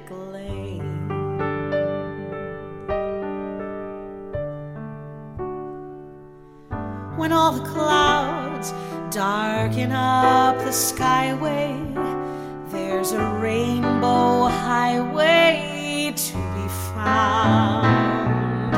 music lane. When all the clouds darken up the skyway, there's a rainbow highway to be found,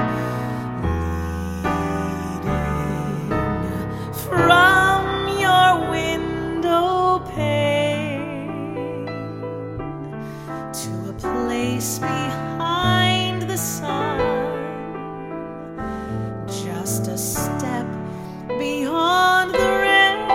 leading from your window pane to a place behind the sun, just a step beyond the rain.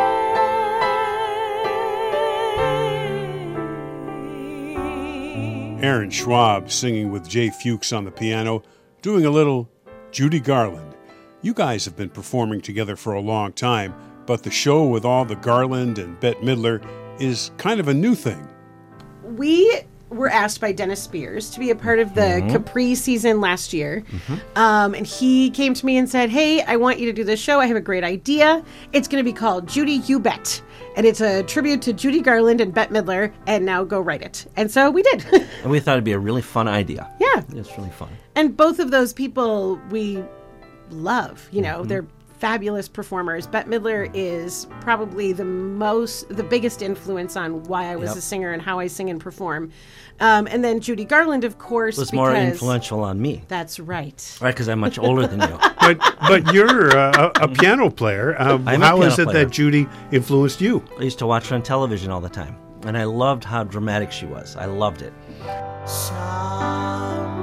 Aaron Schwab singing with Jay Fuchs on the piano, doing a little Judy Garland. You guys have been performing together for a long time, but the show with all the Garland and Bette Midler is kind of a new thing. We were asked by Dennis Spears to be a part of the Capri season last year. And he came to me and said, hey, I want you to do this show. I have a great idea. It's going to be called Judy, You Bet. And it's a tribute to Judy Garland and Bette Midler. And now go write it. And so we did. And we thought it'd be a really fun idea. Yeah. It's really fun. And both of those people we love. You know, they're fabulous performers. Bette Midler is probably the biggest influence on why I was a singer and how I sing and perform. And then Judy Garland, of course, was more influential on me. That's right. Right, because I'm much older than you. But you're a piano player. How is it that Judy influenced you? I used to watch her on television all the time, and I loved how dramatic she was. I loved it. Somewhere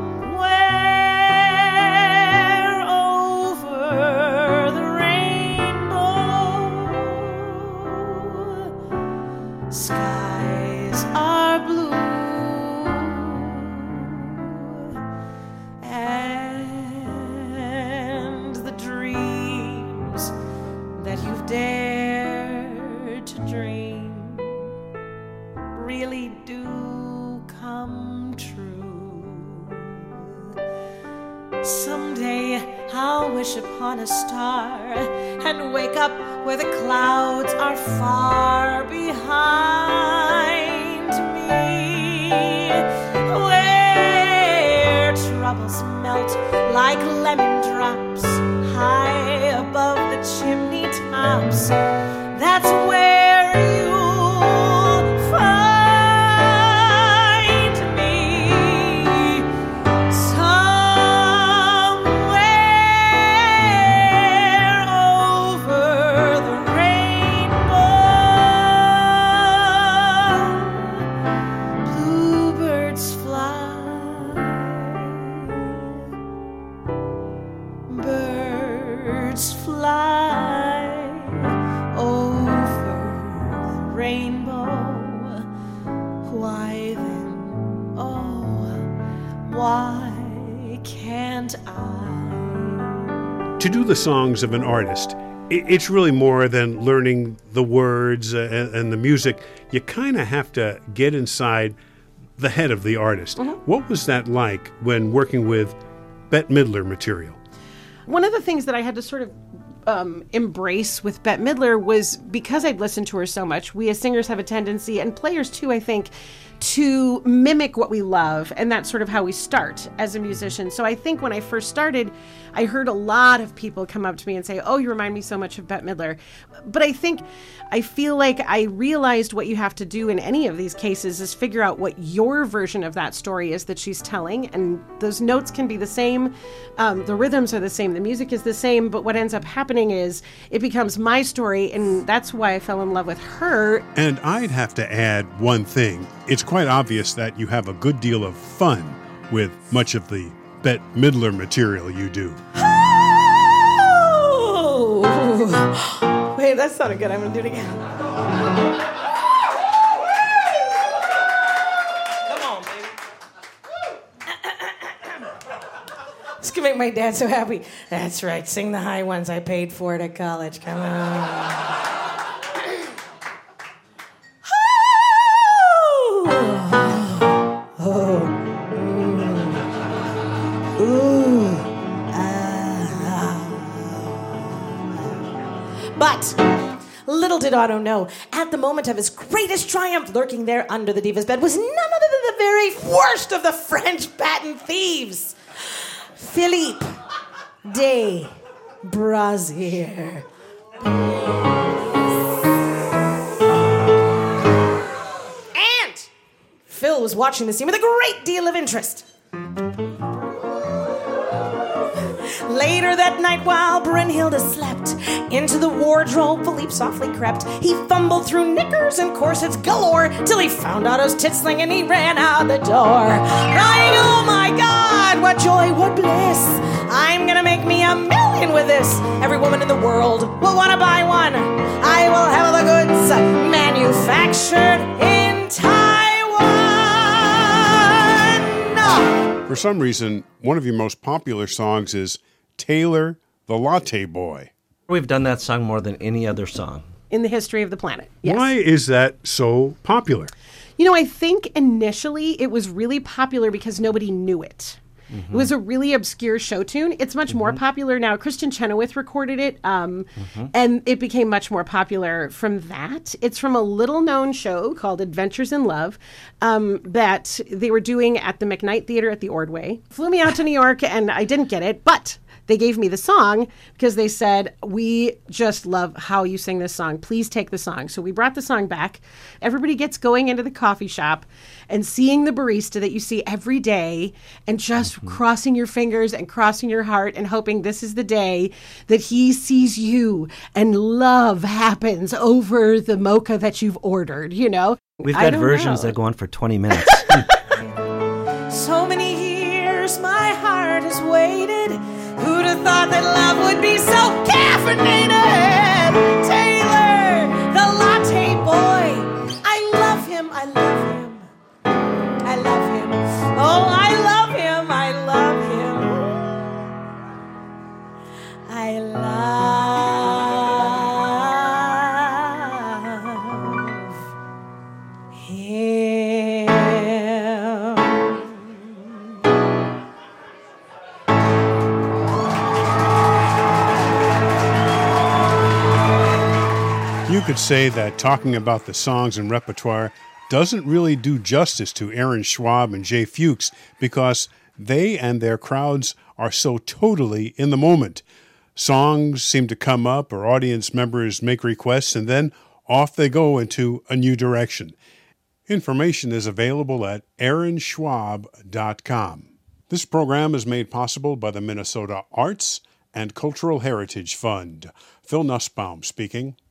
over the rainbow, skies are blue, and the dreams that you've dared to dream really do come true. Someday I'll wish upon a star and wake up where the clouds are far behind me, where troubles melt like lemon drops high above the chimney tops. That's where you'll find me, somewhere over the rainbow. Bluebirds fly, birds fly over the rainbow. Why then, oh, why can't I? To do the songs of an artist, it's really more than learning the words and the music. You kind of have to get inside the head of the artist. What was that like when working with Bette Midler material? One of the things that I had to sort of embrace with Bette Midler was because I'd listened to her so much. We as singers have a tendency, and players too, I think, to mimic what we love, and that's sort of how we start as a musician. So I think when I first started, I heard a lot of people come up to me and say, oh, you remind me so much of Bette Midler. But I feel like I realized what you have to do in any of these cases is figure out what your version of that story is that she's telling, and those notes can be the same, the rhythms are the same, the music is the same, but what ends up happening is it becomes my story, and that's why I fell in love with her. And I'd have to add one thing. It's quite obvious that you have a good deal of fun with much of the Bette Midler material you do. Oh! Wait, that sounded good. I'm going to do it again. Come on, baby. This can make my dad so happy. That's right. Sing the high ones. I paid for it at college. Come on. But little did Otto know, at the moment of his greatest triumph, lurking there under the diva's bed was none other than the very worst of the French patent thieves, Philippe de Brassier. And Phil was watching the scene with a great deal of interest. Later that night, while Brynhilde slept, into the wardrobe Philippe softly crept. He fumbled through knickers and corsets galore till he found Otto's titsling and he ran out the door, crying, "Oh my God, what joy, what bliss! I'm gonna make me $1 million with this. Every woman in the world will want to buy one. I will have the goods manufactured in Taiwan." For some reason, one of your most popular songs is Taylor the Latte Boy. We've done that song more than any other song. In the history of the planet. Yes. Why is that so popular? You know, I think initially it was really popular because nobody knew it. It was a really obscure show tune. It's much more popular now. Christian Chenoweth recorded it, and it became much more popular from that. It's from a little-known show called Adventures in Love that they were doing at the McKnight Theater at the Ordway. Flew me out to New York, and I didn't get it, but they gave me the song because they said, "We just love how you sing this song. Please take the song." So we brought the song back. Everybody gets going into the coffee shop and seeing the barista that you see every day and just crossing your fingers and crossing your heart and hoping this is the day that he sees you and love happens over the mocha that you've ordered, you know? We've got versions that go on for 20 minutes. So many years my heart has waited. Who'd have thought that love would be so caffeinated? Taylor, the latte boy. I love him, I love him. I love him. Oh, I love him, I love him. I love him. You could say that talking about the songs and repertoire doesn't really do justice to Aaron Schwab and Jay Fuchs because they and their crowds are so totally in the moment. Songs seem to come up or audience members make requests and then off they go into a new direction. Information is available at aaronschwab.com. This program is made possible by the Minnesota Arts and Cultural Heritage Fund. Phil Nussbaum speaking.